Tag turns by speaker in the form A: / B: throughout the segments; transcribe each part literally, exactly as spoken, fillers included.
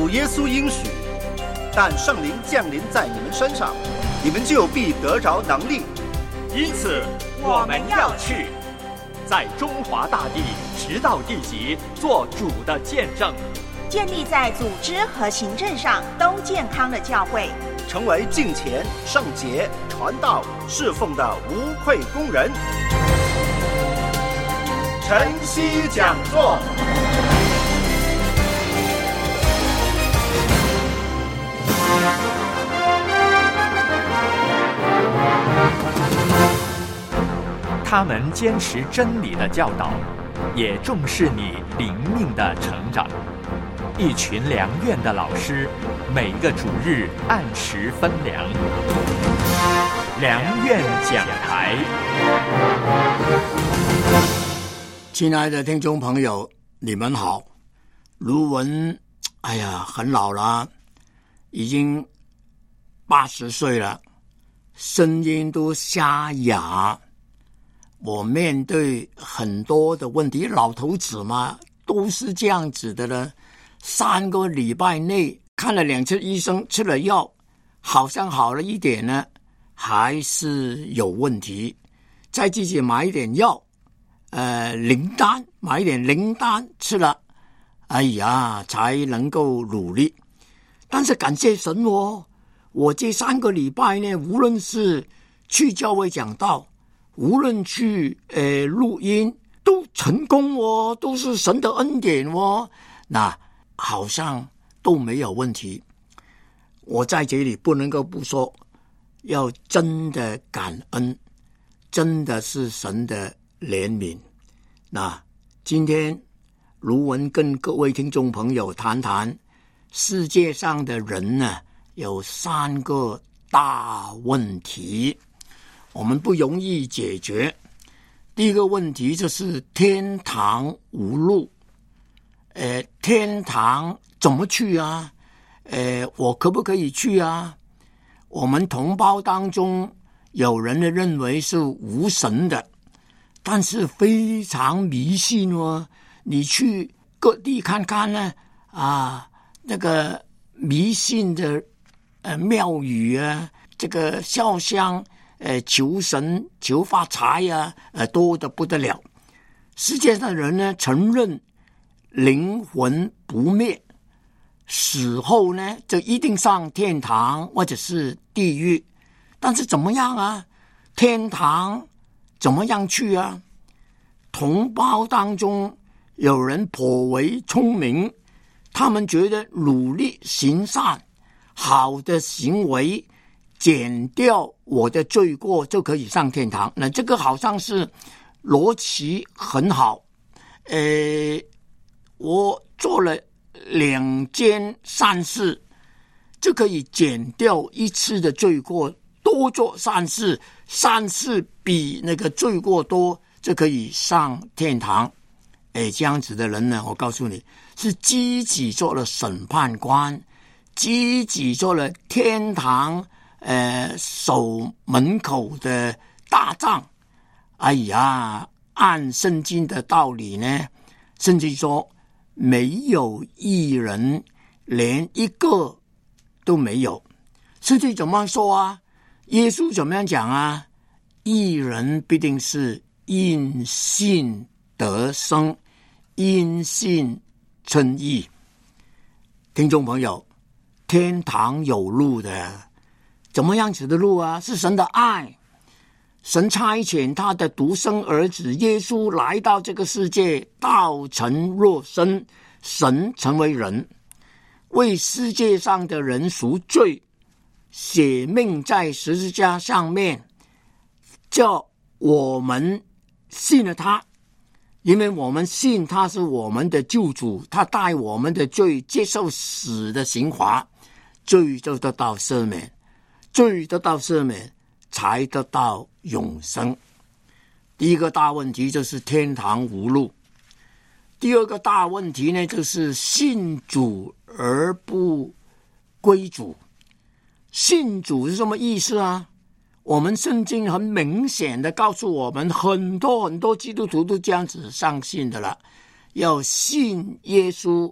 A: 主耶稣应许，但圣灵降临在你们身上，你们就必得着能力。
B: 因此我们要去，在中华大地直到地极做主的见证，
C: 建立在组织和行政上都健康的教会，
A: 成为敬虔、圣洁、传道、侍奉的无愧工人。晨曦讲座。
B: 他们坚持真理的教导，也重视你灵命的成长。一群良院的老师，每个主日按时分粮。良院讲台。
D: 亲爱的听众朋友，你们好。卢文，哎呀，很老了，已经八十岁了，声音都沙哑。我面对很多的问题，老头子嘛，都是这样子的了。三个礼拜内看了两次医生，吃了药，好像好了一点呢，还是有问题。再自己买一点药，呃，灵丹，买一点灵丹吃了，哎呀，才能够努力。但是感谢神哦，我这三个礼拜呢，无论是去教会讲道，无论去呃录音，都成功哦，都是神的恩典哦。那好像都没有问题。我在这里不能够不说，要真的感恩，真的是神的怜悯。那今天卢文跟各位听众朋友谈谈，世界上的人呢，有三个大问题，我们不容易解决。第一个问题就是天堂无路。呃，天堂怎么去啊？呃，我可不可以去啊？我们同胞当中有人认为是无神的，但是非常迷信哦。你去各地看看呢，啊，那个迷信的呃庙宇啊，这个烧香呃求神求发财啊，呃多得不得了。世界上的人呢，承认灵魂不灭，死后呢就一定上天堂或者是地狱。但是怎么样啊？天堂怎么样去啊？同胞当中有人颇为聪明，他们觉得努力行善，好的行为减掉我的罪过就可以上天堂。那这个好像是逻辑很好。呃我做了两件善事，就可以减掉一次的罪过，多做善事，善事比那个罪过多，就可以上天堂。哎，这样子的人呢，我告诉你，是积极做了审判官，积极做了天堂呃守门口的大帐。哎呀，按圣经的道理呢，圣经说没有义人，连一个都没有。圣经怎么说啊？耶稣怎么样讲啊？义人必定是因信得生，因信称义。听众朋友，天堂有路的，怎么样子的路啊？是神的爱。神差遣他的独生儿子耶稣来到这个世界，道成肉身，神成为人，为世界上的人赎罪，写命在十字架上面，叫我们信了他，因为我们信他是我们的救主，他带我们的罪，接受死的刑罚，罪就得到赦免，罪得到赦免，才得到永生。第一个大问题就是天堂无路。第二个大问题呢，就是信主而不归主。信主是什么意思啊？我们圣经很明显的告诉我们，很多很多基督徒都这样子相信的了，要信耶稣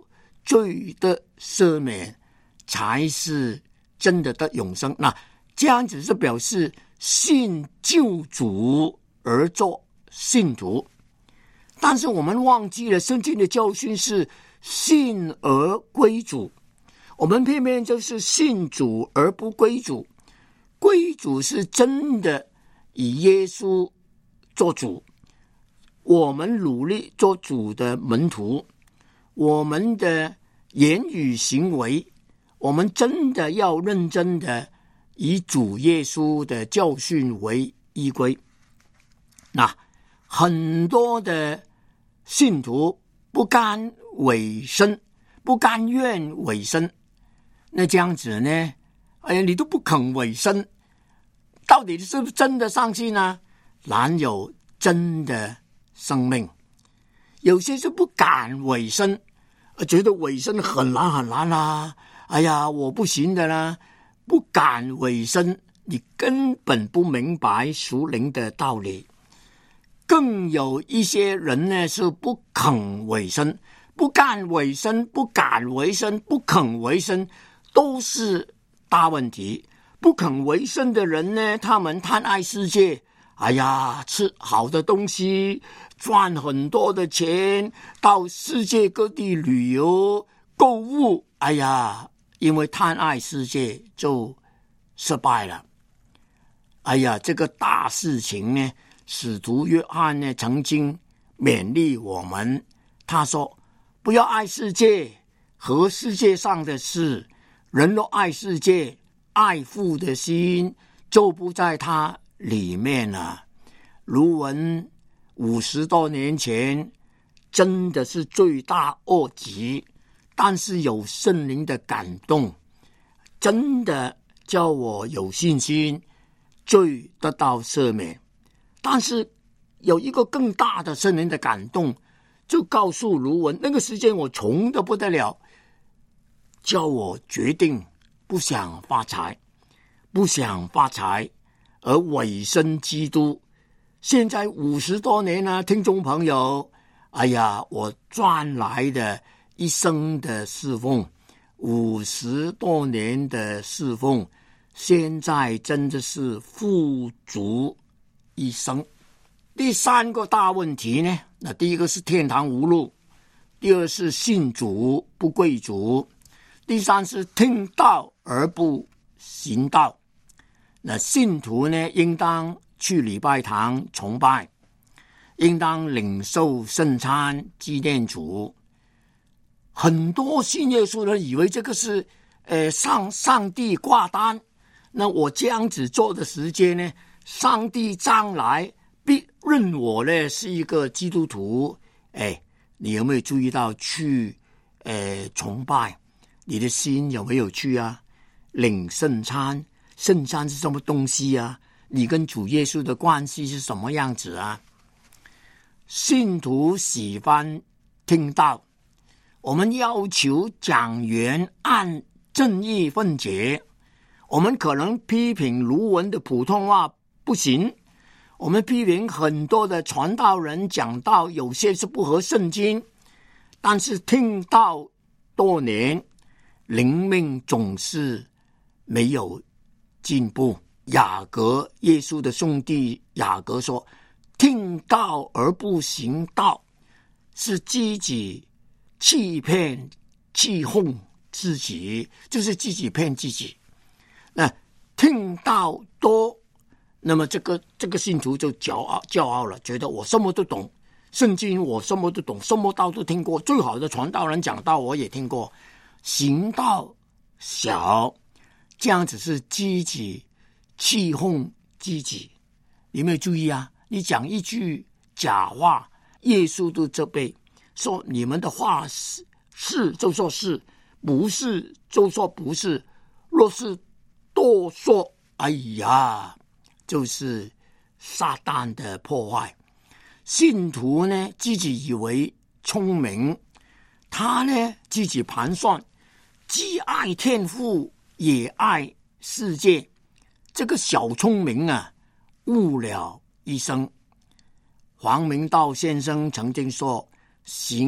D: 罪的赦免，才是真的的永生。那这样子是表示信救主而做信徒，但是我们忘记了圣经的教训是信而归主，我们偏偏就是信主而不归主。归主是真的以耶稣做主，我们努力做主的门徒，我们的言语行为，我们真的要认真的以主耶稣的教训为依归。那很多的信徒不甘委身，不甘愿委身，那这样子呢，哎呀，你都不肯委身，到底是不是真的上信呢？哪有真的生命？有些是不敢委身，觉得委身很难很难啦，哎呀，我不行的啦，不敢委身，你根本不明白属灵的道理。更有一些人呢是不肯委身，不敢委身，不敢委身，不肯委身，都是大问题。不肯委身的人呢，他们贪爱世界，哎呀，吃好的东西，赚很多的钱，到世界各地旅游购物，哎呀，因为贪爱世界就失败了。哎呀，这个大事情呢，使徒约翰呢曾经勉励我们，他说不要爱世界和世界上的事，人若爱世界，爱父的心就不在他里面了。卢文五十多年前真的是罪大恶极，但是有圣灵的感动，真的叫我有信心，罪得到赦免。但是有一个更大的圣灵的感动，就告诉卢文，那个时间我穷得不得了，叫我决定不想发财，不想发财，而委身基督。现在五十多年了，听众朋友，哎呀，我赚来的一生的侍奉，五十多年的侍奉，现在真的是富足一生。第三个大问题呢，那第一个是天堂无路，第二是信主不归主，第三是听道而不行道。那信徒呢，应当去礼拜堂崇拜，应当领受圣餐纪念主。很多信耶稣的人以为这个是呃上上帝挂单，那我这样子做的时间呢，上帝将来必认我呢是一个基督徒。哎，你有没有注意到去呃崇拜，你的心有没有去啊？领圣餐，圣餐是什么东西啊？你跟主耶稣的关系是什么样子啊？信徒喜欢听道，我们要求讲员按正义分解，我们可能批评卢文的普通话不行，我们批评很多的传道人讲道有些是不合圣经，但是听道多年，灵命总是没有进步。雅各，耶稣的兄弟雅各说，听道而不行道，是自己欺骗欺哄自己，就是自己骗自己。那听道多，那么这个这个信徒就骄傲骄傲了，觉得我什么都懂，圣经我什么都懂，什么道都听过，最好的传道人讲道我也听过，行道小，这样子是自己欺哄自己。你有没有注意啊？你讲一句假话，耶稣都责备，说你们的话是是就说是，不是就说不是，若是多说，哎呀，就是撒旦的破坏。信徒呢，自己以为聪明，他呢自己盘算，既爱天父也爱世界，这个小聪明啊，误了一生。黄明道先生曾经说，行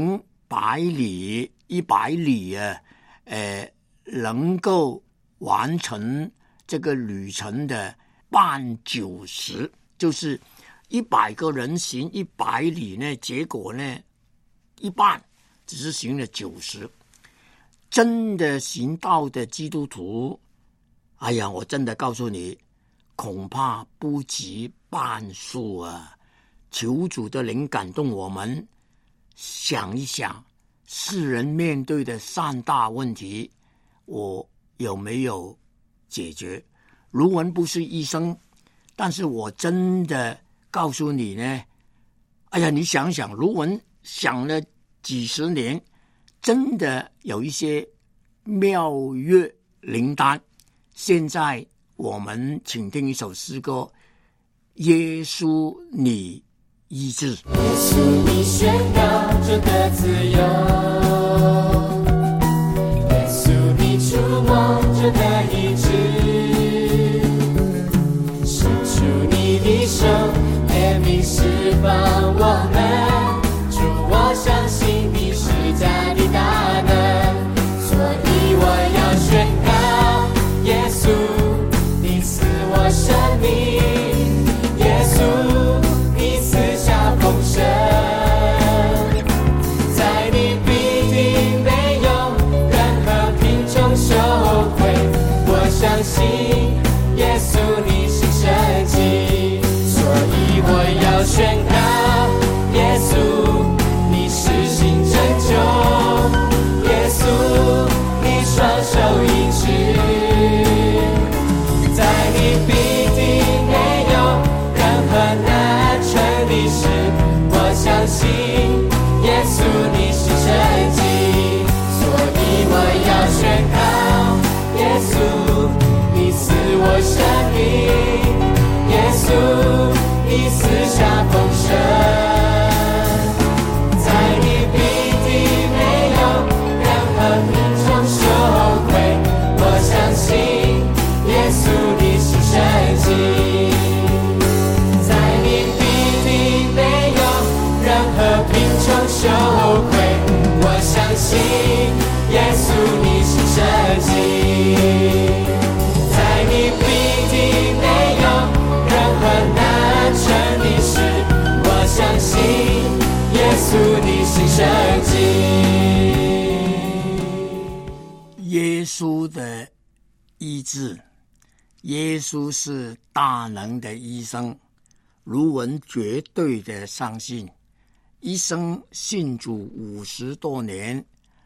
D: 百里一百里啊，呃，能够完成这个旅程的半九十，就是一百个人行一百里呢，结果呢一半只是行了九十。真的行道的基督徒，哎呀，我真的告诉你，恐怕不及半数啊！求主的灵感动我们，想一想世人面对的三大问题，我有没有解决？卢文不是医生，但是我真的告诉你呢，哎呀，你想想，卢文想了几十年，真的有一些妙乐灵丹。现在我们请听一首诗歌，耶稣你医治。
E: 耶稣你宣告这个自由，耶稣你触摸这个医治，伸出你的手，怜悯释放我们。主，我相信你是加的大能，所以我要宣告，耶稣你赐我生命，耶稣你赐下丰盛，在你必定没有任何贫穷羞愧。我相信耶稣你是神迹，所以我要宣告，耶稣你施行拯救，耶稣你双手医治，在你必定没有任何难成的事。我相信耶稣你是神迹，所以我要宣告，耶稣你赐我生命，耶稣你赐下丰盛，在你必定没有任何贫穷羞愧。我相信耶稣你是神迹，在你必定没有任何贫穷羞愧。我相信耶稣你是神迹，在你必定没有任何难成的事。我相信耶稣你是神迹。
D: 耶稣的医治，耶稣是大能的医生，卢文绝对的相信。医生信主五十多年，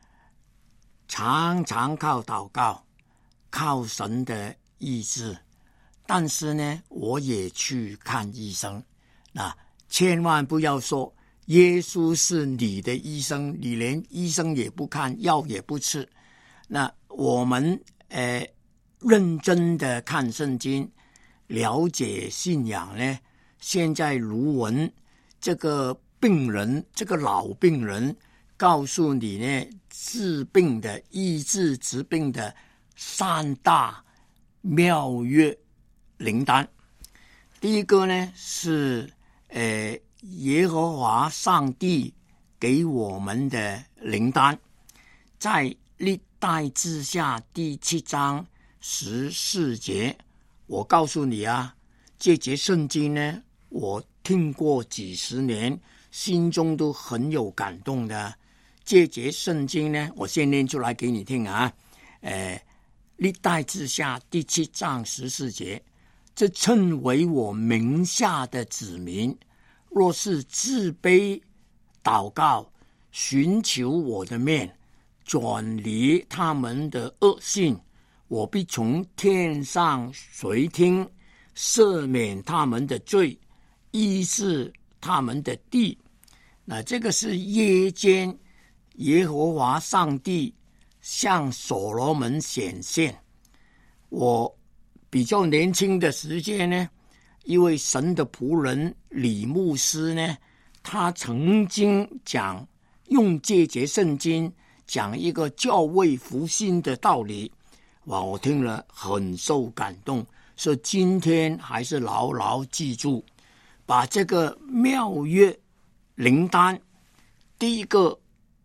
D: 常常靠祷告，靠神的医治。但是呢，我也去看医生，那千万不要说耶稣是你的医生，你连医生也不看，药也不吃。那我们呃认真的看圣经，了解信仰呢，现在卢文这个病人，这个老病人告诉你呢，治病的医治疾病的三大妙乐灵丹。第一个呢是呃耶和华上帝给我们的灵丹，在历代志下第七章十四节。我告诉你啊，这节圣经呢，我听过几十年，心中都很有感动的。这节圣经呢，我先念出来给你听啊。呃，历代志下第七章十四节，这称为我名下的子民，若是自卑祷告，寻求我的面，转离他们的恶行，我必从天上垂听，赦免他们的罪，医治他们的地。那这个是夜间耶和华上帝向所罗门显现。我比较年轻的时间呢，一位神的仆人李牧师呢，他曾经讲用这节圣经讲一个教会复兴的道理，哇，我听了很受感动，所以今天还是牢牢记住，把这个妙乐灵丹，第一个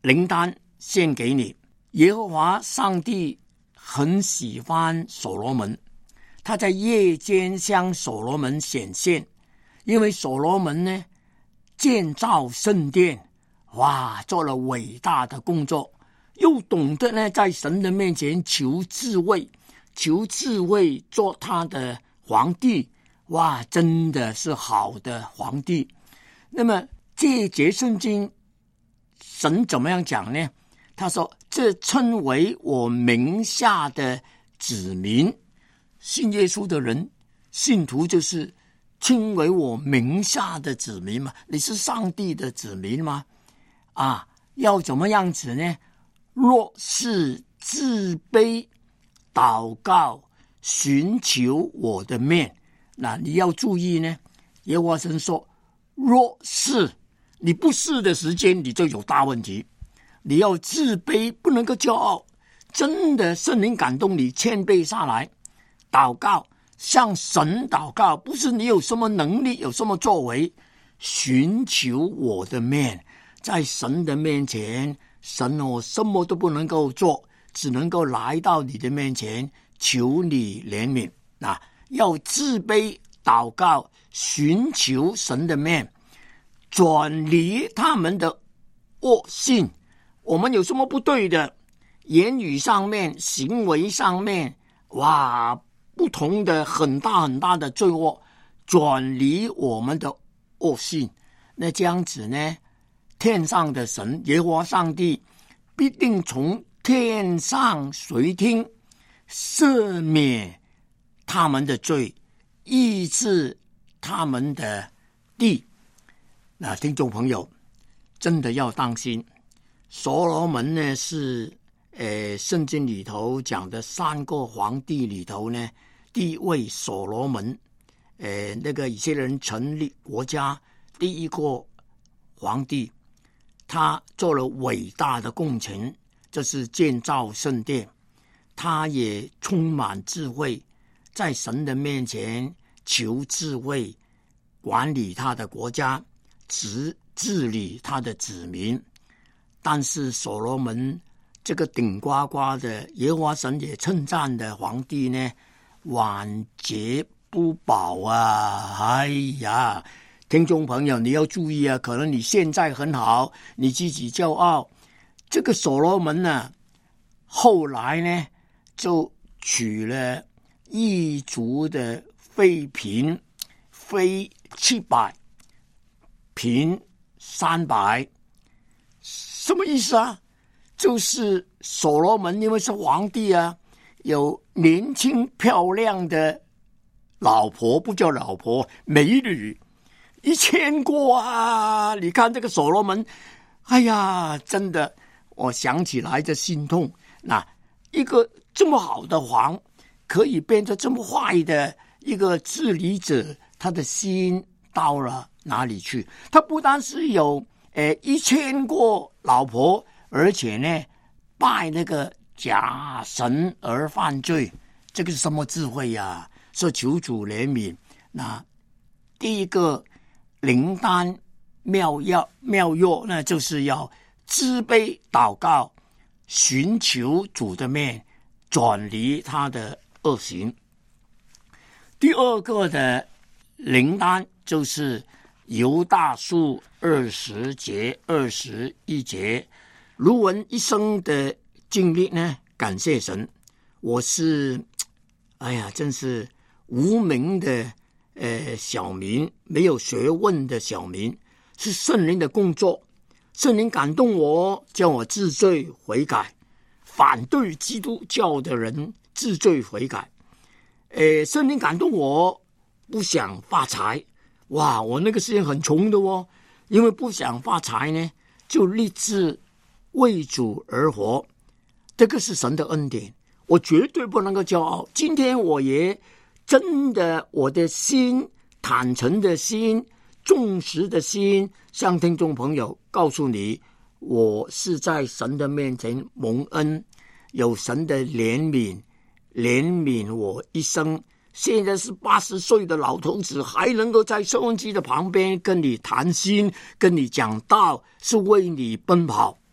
D: 灵丹献给你。耶和华上帝很喜欢所罗门，他在夜间向所罗门显现，因为所罗门呢建造圣殿，哇，做了伟大的工作，又懂得呢在神的面前求智慧，求智慧做他的皇帝，哇，真的是好的皇帝。那么这一节圣经神怎么样讲呢？他说这称为我名下的子民，信耶稣的人，信徒就是称为我名下的子民嘛，你是上帝的子民吗？啊，要怎么样子呢？若是自卑祷告寻求我的面，那你要注意呢，耶和华神说若是，你不是的时间你就有大问题。你要自卑，不能够骄傲，真的圣灵感动你谦卑下来祷告，向神祷告，不是你有什么能力有什么作为，寻求我的面，在神的面前，神我什么都不能够做，只能够来到你的面前求你怜悯。那要自卑祷告，寻求神的面，转离他们的恶性。我们有什么不对的？言语上面，行为上面，哇，不同的很大很大的罪恶，转离我们的恶性。那这样子呢，天上的神耶和华上帝必定从天上垂听，赦免他们的罪，医治他们的地。那听众朋友真的要当心，所罗门呢是呃圣经里头讲的三个皇帝里头呢第一位所罗门，呃那个以色列人成立国家第一个皇帝，他做了伟大的工程，就是建造圣殿。他也充满智慧，在神的面前求智慧，管理他的国家，治治理他的子民。但是所罗门这个顶呱呱的耶和华神也称赞的皇帝呢，晚节不保啊！哎呀，听众朋友你要注意啊，可能你现在很好，你自己骄傲，这个所罗门呢，后来呢就娶了异族的妃嫔，妃七百，嫔三百。什么意思啊？就是所罗门因为是皇帝啊，有年轻漂亮的老婆，不叫老婆，美女一千个啊！你看这个所罗门，哎呀，真的，我想起来就心痛。那一个这么好的皇，可以变成这么坏的一个治理者，他的心到了哪里去？他不单是有呃一千个老婆，而且呢拜那个假神而犯罪，这个是什么智慧呀、啊？说求主怜悯。那第一个灵丹妙药妙药，那就是要自卑祷告，寻求主的面，转离他的恶行。第二个的灵丹就是犹大书二十节二十一节，卢文一生的经历呢，感谢神，我是哎呀，真是无名的呃小民，没有学问的小民，是圣灵的工作，圣灵感动我，叫我自罪悔改，反对基督教的人自罪悔改。呃，圣灵感动我，不想发财。哇，我那个时间很穷的哦，因为不想发财呢，就立志为主而活。这个是神的恩典，我绝对不能够骄傲。今天我也真的，我的心坦诚的心，重视的心，向听众朋友告诉你，我是在神的面前蒙恩，有神的怜悯，怜悯我一生。现在是八十岁的老头子，还能够在收音机的旁边跟你谈心，跟你讲道，是为你奔跑。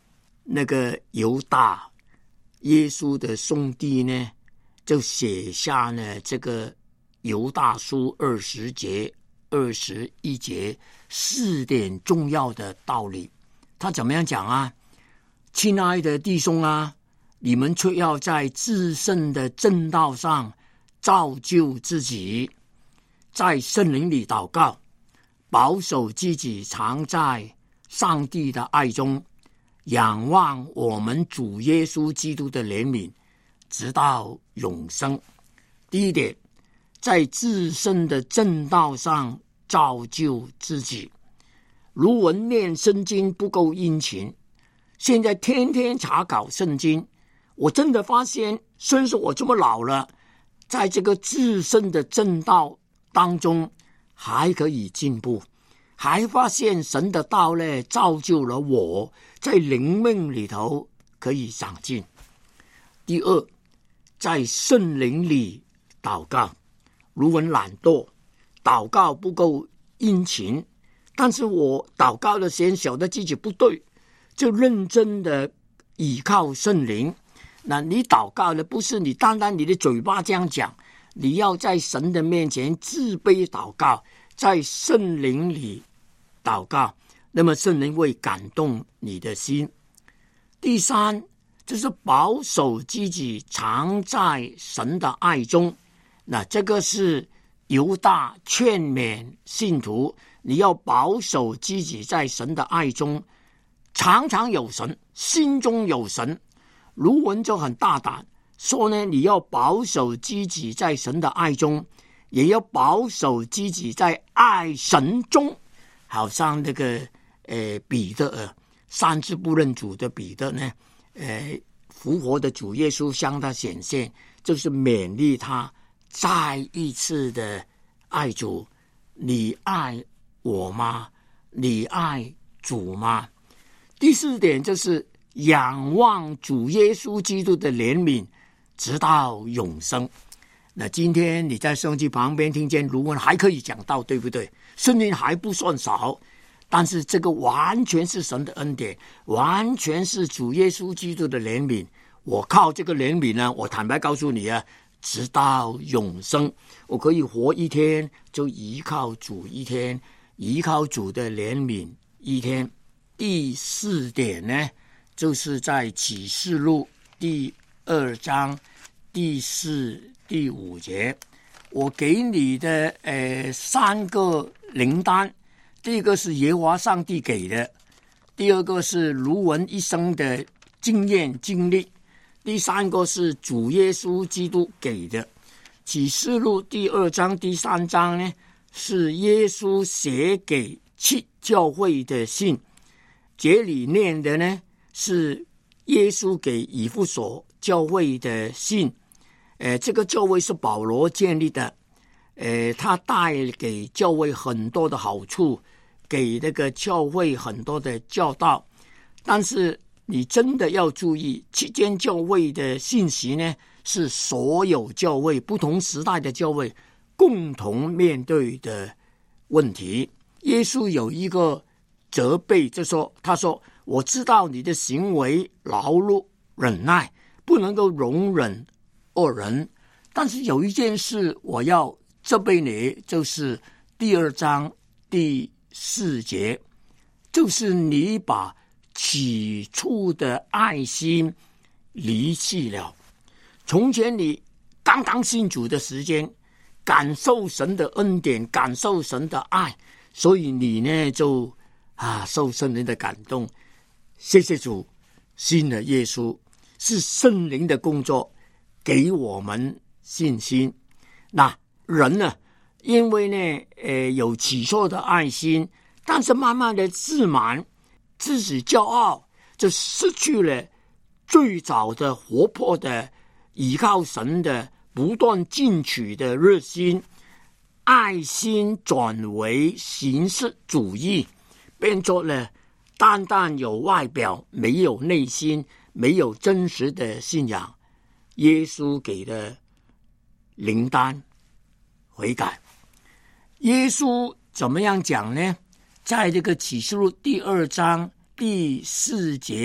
D: 那个犹大，耶稣的兄弟呢，就写下呢这个犹大书二十节、二十一节四点重要的道理。他怎么样讲啊？亲爱的弟兄啊，你们却要在至圣的正道上造就自己，在圣灵里祷告，保守自己常在上帝的爱中，仰望我们主耶稣基督的怜悯，直到永生。第一点，在至圣的正道上造就自己。如文念圣经不够殷勤，现在天天查考圣经，我真的发现，虽然说我这么老了，在这个至圣的正道当中还可以进步，还发现神的道呢造就了我在灵命里头可以长进。第二，在圣灵里祷告。如文懒惰，祷告不够殷勤，但是我祷告的时间晓得自己不对，就认真的倚靠圣灵。那你祷告的不是你单单你的嘴巴这样讲，你要在神的面前自卑祷告，在圣灵里祷告，那么圣灵会感动你的心。第三，就是保守自己常在神的爱中。那这个是犹大劝勉信徒，你要保守自己在神的爱中，常常有神，心中有神。卢文就很大胆说呢，你要保守自己在神的爱中，也要保守自己在爱神中。好像那个呃彼得呃三次不认主的彼得呢，呃复活的主耶稣向他显现，就是勉励他再一次的爱主。你爱我吗？你爱主吗？第四点就是仰望主耶稣基督的怜悯，直到永生。那今天你在圣经旁边听见卢文还可以讲到，对不对？圣经还不算少，但是这个完全是神的恩典，完全是主耶稣基督的怜悯。我靠这个怜悯呢，我坦白告诉你啊，直到永生，我可以活一天就依靠主一天，依靠主的怜悯一天。第四点呢，就是在启示录第二章第四、第五节，我给你的呃三个灵单，第一个是耶和华上帝给的，第二个是卢文一生的经验经历，第三个是主耶稣基督给的。启示录第二章、第三章呢，是耶稣写给七教会的信，节里念的呢是耶稣给以弗所教会的信。呃，这个教会是保罗建立的，呃，他带给教会很多的好处，给那个教会很多的教导。但是你真的要注意，七间教会的信息呢，是所有教会不同时代的教会共同面对的问题。耶稣有一个责备，就说他说我知道你的行为劳碌忍耐，不能够容忍恶人，但是有一件事我要责备你，就是第二章第四节，就是你把起初的爱心离弃了。从前你刚刚信主的时间，感受神的恩典，感受神的爱，所以你呢就啊受圣灵的感动。谢谢主，信了耶稣，是圣灵的工作给我们信心。那人呢，因为呢呃有起初的爱心，但是慢慢的自满，自己骄傲，就失去了最早的活泼的依靠神的不断进取的热心，爱心转为形式主义，变作了单单有外表，没有内心，没有真实的信仰。耶稣给的灵单悔改，耶稣怎么样讲呢？在这个启示录第二章第四节、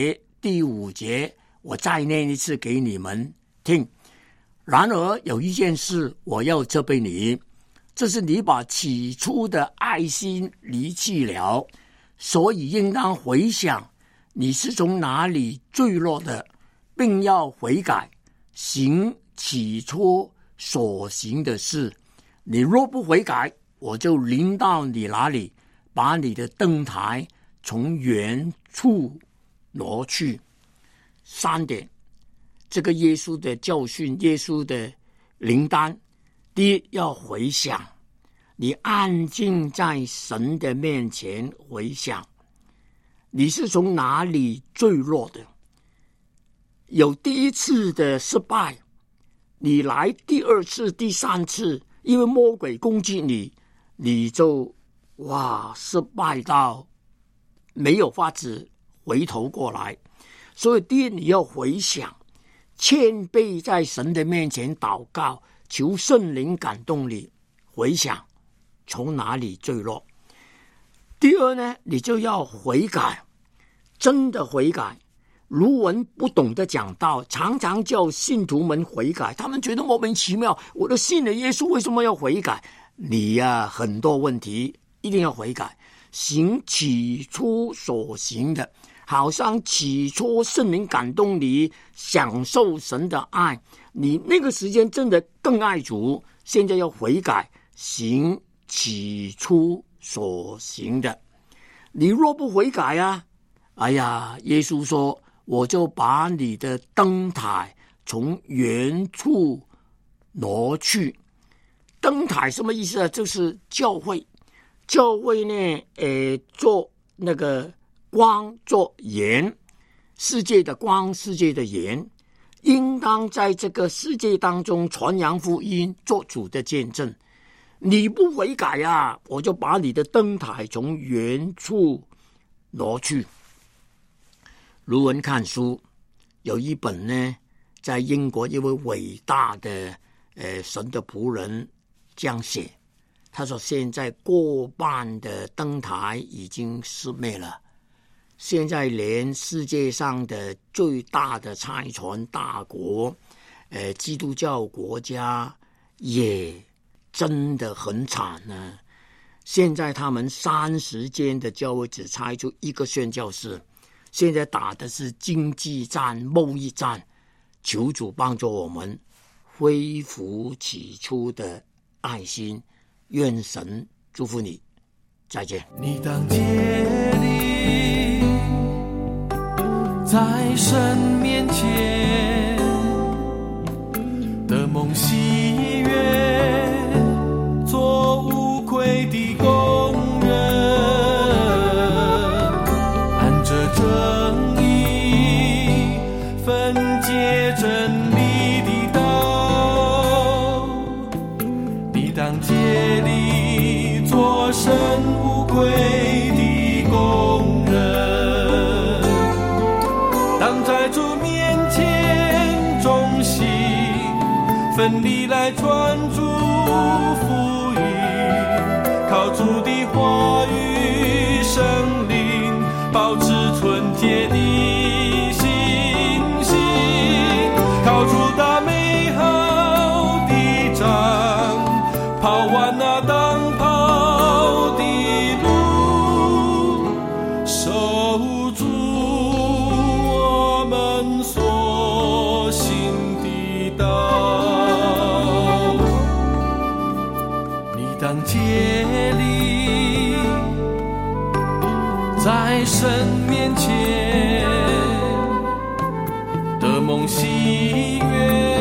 D: 第五节，我再念一次给你们听。然而有一件事我要责备你，这是你把起初的爱心离弃了，所以应当回想你是从哪里坠落的，并要悔改，行起初所行的事。你若不悔改，我就临到你那里，把你的灯台从原处挪去。三点，这个耶稣的教训，耶稣的灵丹。第一，要回想，你安静在神的面前回想，你是从哪里坠落的？有第一次的失败，你来第二次、第三次，因为魔鬼攻击你，你就哇失败到没有法子回头过来。所以第一，你要回想，谦卑在神的面前祷告，求圣灵感动你，回想从哪里坠落。第二呢，你就要悔改，真的悔改。卢文不懂得讲道，常常叫信徒们悔改，他们觉得莫名其妙，我都信了耶稣，为什么要悔改？你呀、啊，很多问题一定要悔改，行起初所行的，好像起初圣灵感动你，享受神的爱，你那个时间真的更爱主，现在要悔改，行起初所行的。你若不悔改啊，哎呀，耶稣说，我就把你的灯台从原处挪去。灯台什么意思啊？就是教会，教会呢，呃，做那个光，做盐，世界的光，世界的盐，应当在这个世界当中传扬福音，做主的见证。你不悔改啊，我就把你的灯台从原处挪去。卢文看书，有一本呢，在英国一位伟大的呃神的仆人这样写，他说现在过半的灯台已经熄灭了，现在连世界上的最大的财团大国，呃基督教国家也真的很惨呢。现在他们三十间的教会只拆出一个宣教士，现在打的是经济战、贸易战。求主帮助我们恢复起初的爱心，愿神祝福你，再见。
E: 你当竭力在神面前的梦喜悦，做无愧的工人，按着正义分解真理的道，你当竭力做神无愧的工人，当在主面前忠心奋力来传主福音，靠主的话语圣灵保持纯洁的信心，靠主打美好的仗，跑完那当跑的路，守住我们所行的道。你当竭力在神面前的梦喜悦，